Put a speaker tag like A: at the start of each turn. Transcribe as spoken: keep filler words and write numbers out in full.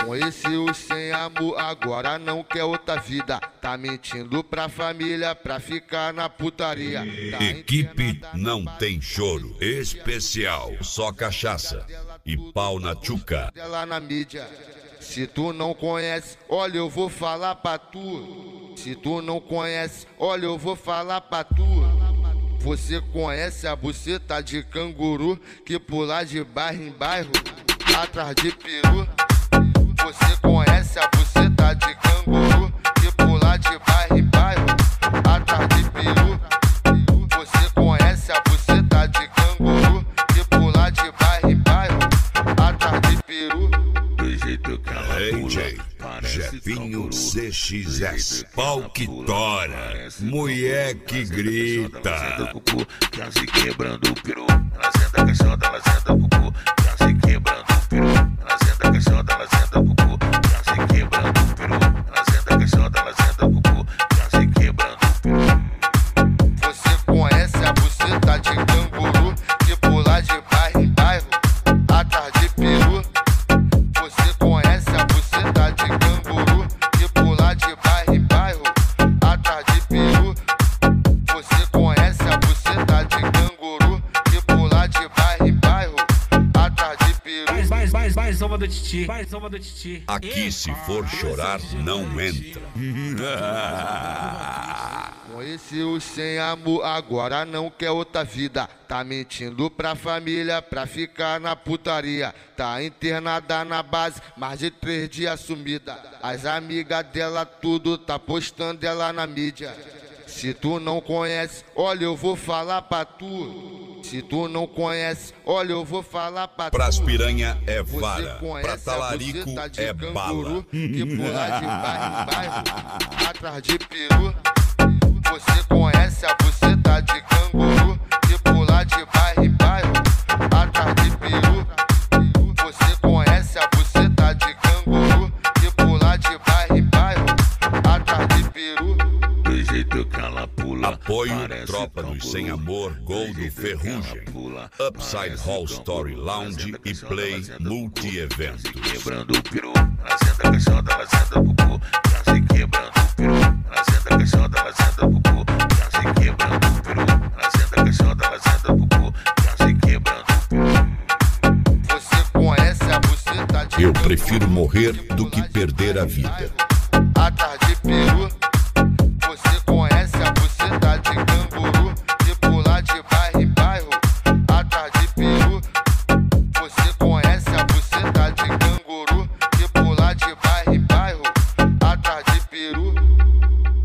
A: Conheceu sem amor, agora não quer outra vida. Tá mentindo pra família pra ficar na putaria. Tá
B: Equipe Não Tem Choro especial, só cachaça e pau na tchuca.
A: Dela na mídia. Se tu não conhece, olha, eu vou falar pra tu. Se tu não conhece, olha, eu vou falar pra tu. Você conhece a buceta de canguru que pula de bairro em bairro, atrás de peru? Você conhece a buceta de canguru que pula de bairro em bairro, atrás de peru? Você conhece a buceta de canguru que pula de bairro em bairro, atrás de peru?
C: Do jeito que ela
B: D J Jefinho C X S, pau que tora, mulher que grita.
C: Já se quebrando o peru, ela senta a caixota, ela senta o cucu. Já se quebrando o peru, ela senta a caixota, ela senta o cucu. Já se quebrando o peru, ela senta a caixota, ela senta o cucu. Já se quebrando o peru.
A: Você conhece a buceta de canguru que pula de bairro em bairro, atrás de peru? Você conhece a buceta de canguru que pula de bairro em bairro, atrás de peru? Você conhece a buceta de canguru que pula de bairro em bairro, atrás de peru?
D: Mais, mais, mais, mais uma do Titi, mais uma do Titi.
B: Aqui se for chorar, não entra.
A: Conheceu sem amor, agora não quer outra vida. Tá mentindo pra família pra ficar na putaria. Tá internada na base, mais de três dias sumida. As amigas dela tudo tá postando ela na mídia. Se tu não conhece, olha, eu vou falar pra tu. Se tu não conhece, olha, eu vou falar pra tu.
B: Pras piranha é
A: Você
B: vara, pra
A: conhece
B: talarico
A: a buceta de
B: é
A: canguru
B: bala.
A: que pula de bairro em bairro, atrás de peru? Você conhece a buceta de canguru que pula de bairro em bairro, atrás de peru? Você conhece a buceta de canguru que pula de bairro em bairro, atrás de peru?
C: Do jeito que ela pula,
B: Apoio
C: parece
B: Tropa dos
C: canguru.
B: Sem Amor, Gol
C: Do
B: do
C: jeito que ela
B: Ferrugem,
C: pula,
B: Upside
C: parece
B: Hall
C: canguru.
B: Story
C: Ela
B: Lounge
C: senta a
B: e
C: caixota,
B: Play
C: ela senta o cucu.
B: multi-eventos.
C: Já se quebrando o peru, ela senta a caixota, ela senta o cucu. Já se quebrando o peru, ela senta a caixota, ela senta o cucu. Já se quebrando o peru, ela senta a caixota, ela senta o cucu. Já se quebrando o peru.
A: Você conhece a buceta de
B: Eu
A: canguru
B: prefiro morrer
A: que
B: do que
A: pula de
B: perder a
A: bairro em
B: vida.
A: bairro, atrás de peru?